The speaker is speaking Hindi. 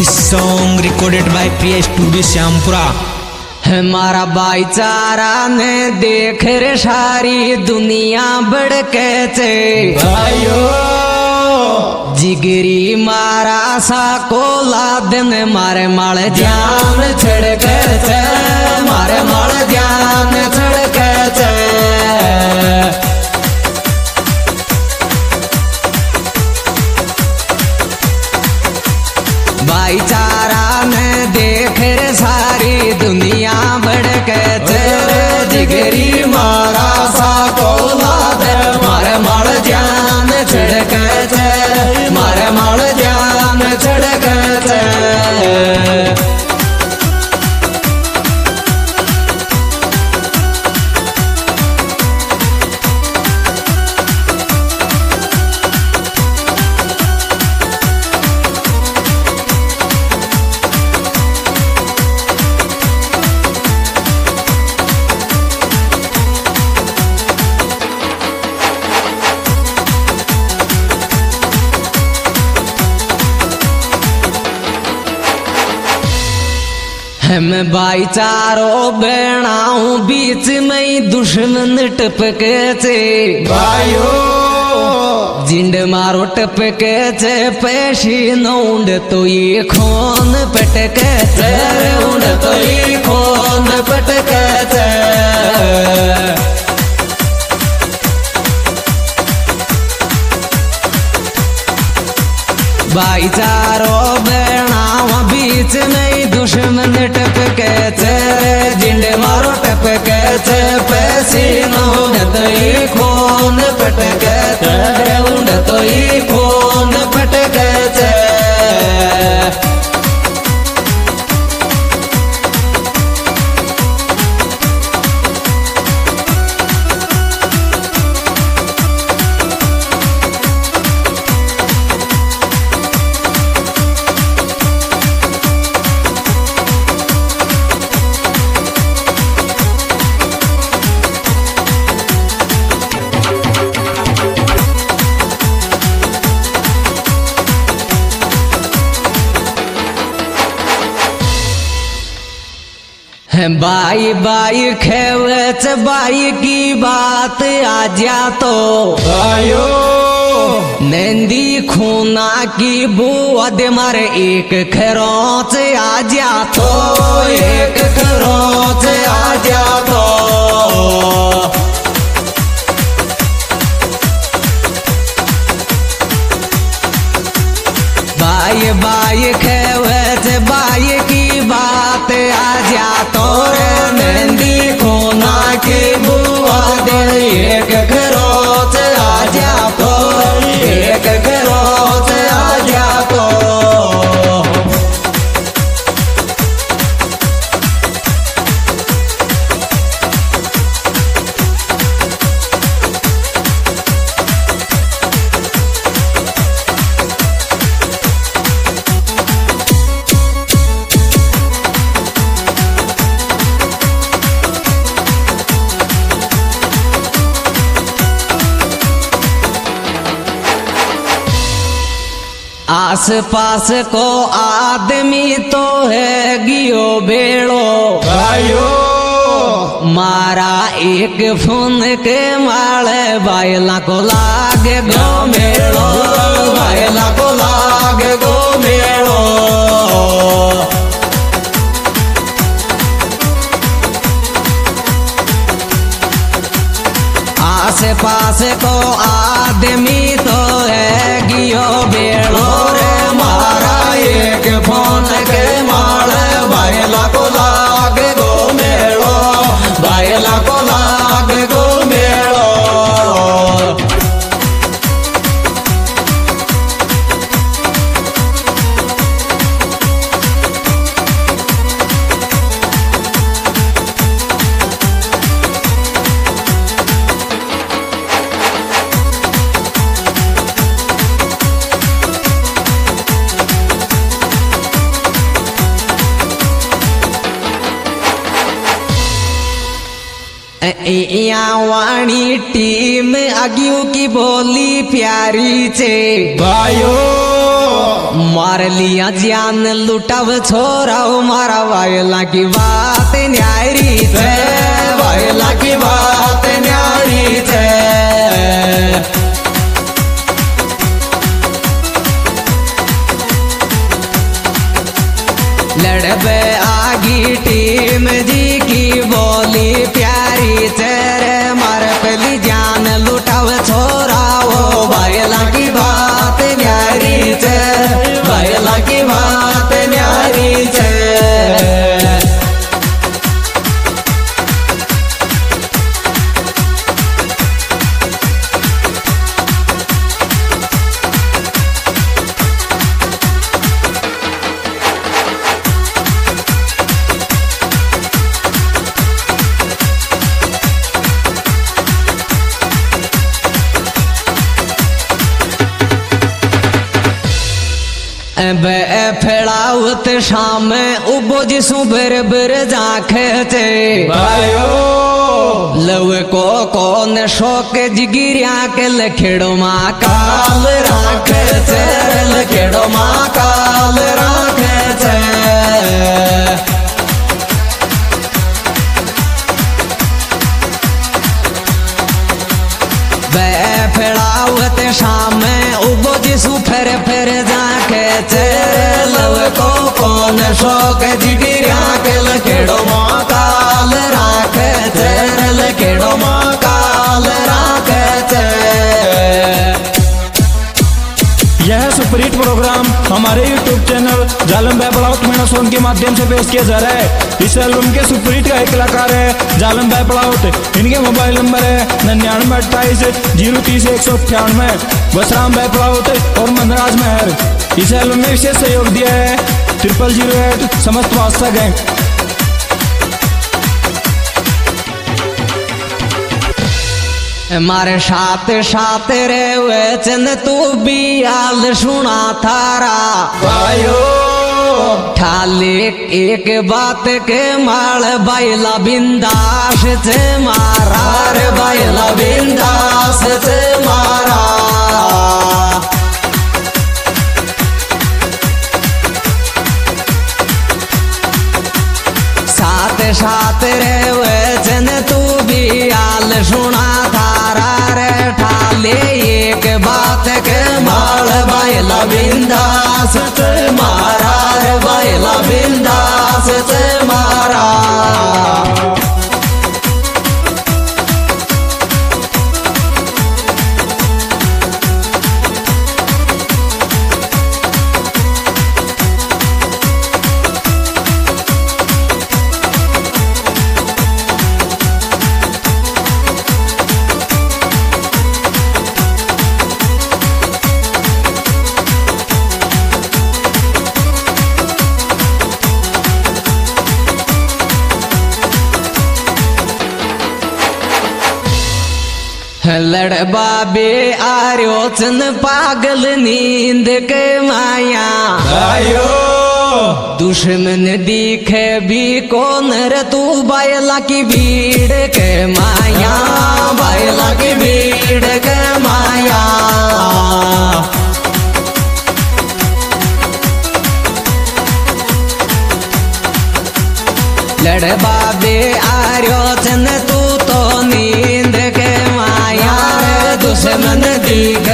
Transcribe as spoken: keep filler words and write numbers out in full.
Song recorded by Priya studio Shyampura. हमारा भाईचारा ने देख रे सारी दुनिया बड़के चे भाइयों जिगरी मारा सा कोला दिन मारे माल जान छड़के चे मारे माल जान छड़के चे भाईचारा ने देख रे सारी दुनिया बड़के तेरे जिगरी मारा सा कोला दे मारे माल जान छड़के थे मारे माल जान छड़के थे। हम भाईचारो बनाऊं बीच में दुश्मन टपके चे भाइयों जिंड मारो टपके चे पेशी नौंड तो ये खोन पटके चे उंड तो ये खोन पटके चे भाईचारो बनाऊं बीच में दुश्मन टपके चे जिंड मारो टपके चे पैसी नौंड तो ये खोन पटके चे उंड तो ये खोन पटके चे। बाई बाई खेवच बाई की बात आ जा तो भाइयों नंदी खूना की बुआ दे मारे एक खरोच आ जा तो एक खरोच आ जा तो बाई बाई खेवच बाई की बात आ जा तो नंदी खूना की बुआ दे एक खरोच आ जा तो एक खरोच आ जा तो। आस पास को आदमी तो है गियो बेड़ो भाइयों मारा एक फोन के माले बायला को लागे गो मेड़ो बायला को लागे गो मेड़ो। आस पास को आदमी तो है गियो बेड़ो रे मारा एक फोन के माल बायला को लागे गो मेड़ो बायला को लागे गो मेड़ो। वाणी टीम आगियों की बोली प्यारी चे भाइयों मार लिया जान लुटाव छोरा मारा वायला की बात न्यारी थे वायला की बात न्यारी थे लड़बे आगी टीम जी की बोली प्यारी तेरे मार पली जान लुटाव छोरा वो वायला की बात न्यारी थे वायला की बात न्यारी थे बे फेड़ावत शाम उबो जिसु बर बर जाखे थे भाइयो लव को कौन शोक जिगिरिया के लखेड़ो माँ काल राखे थे लखेड़ो माँ काल राखे थे बे फेड़ावत शाम उबो जिसु फेर फेर जाके लव को कौन शोक जिगिरिया के लखेड़ो माँ काल राखे थे लखेड़ो माँ काल राखे थे। यह सुपरहिट प्रोग्राम हमारे यूट्यूब चैनल जालम भाई पड़ाउट मेरा सॉन्ग के माध्यम से पेश किया जा रहा है। इस एल्बम के सुपरहिट का एक कलाकार है जालम भाई पड़ाउट। इनके मोबाइल नंबर है निन्यानवे अट्ठाईस जीरो तीस एक सौ अट्ठानवे। बसराम भाई पड़ाउट और मनराज मेहर। इस एल्बम में विशेष सहयोग दिया है ट्रिपल जीरो एट समस्त वास्ता गैंग। मारे साथ साथ रे वचन तू भी आल सुना थारा भाइयो ठाले एक बात के माल बैला बिंदास से मारा रे बैला बिंदास से मारा साथ साथ रे वचन तू भी आल सुना थारा रे ठाले एक बात के माल बैला बिंदास से मारा रे बैला बिंदास से मारा। लड़बा बे आर्यो चन पागल नींद के माया भाइयो दुश्मन दिखे भी कौन रे तू बैला की भीड़ के माया बैला की भीड़ के माया लड़बा बे आर्यो चन तू तो नींद के माया दुश्मन दी